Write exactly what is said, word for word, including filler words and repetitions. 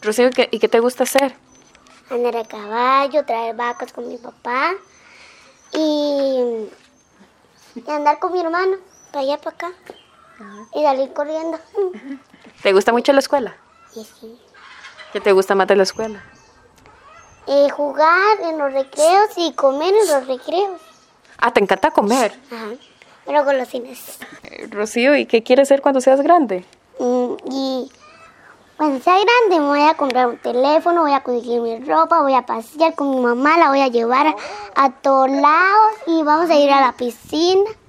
Rocío, ¿y qué, y qué te gusta hacer? Andar a caballo, traer vacas con mi papá y, y andar con mi hermano, para allá, para acá, uh-huh. Y salir corriendo. ¿Te gusta mucho la escuela? Sí, sí. ¿Qué te gusta más de la escuela? Eh, jugar en los recreos y comer en los recreos. Ah, ¿te encanta comer? Ajá, pero golosinas. Eh, Rocío, ¿y qué quieres ser cuando seas grande? Mm, y cuando sea grande me voy a comprar un teléfono, voy a conseguir mi ropa, voy a pasear con mi mamá, la voy a llevar a, a todos lados y vamos a ir a la piscina.